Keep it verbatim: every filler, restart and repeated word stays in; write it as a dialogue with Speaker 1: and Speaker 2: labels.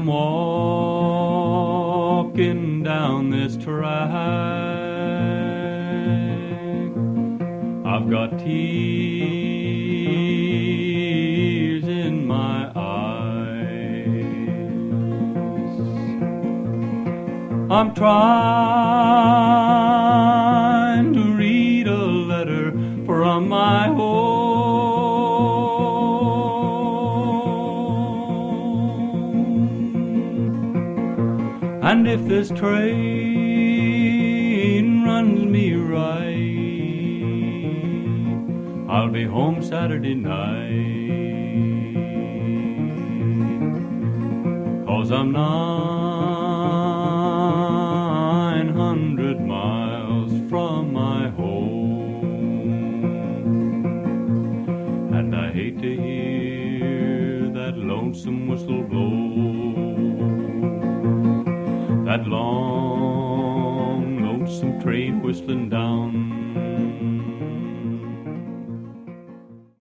Speaker 1: walking down this track. I've got tears in my eyes. I'm trying to read a letter from my home. And if this train runs me right, I'll be home Saturday night. 'Cause I'm nine hundred miles from my home, and I hate to hear that lonesome whistle blow, that long lonesome train whistling down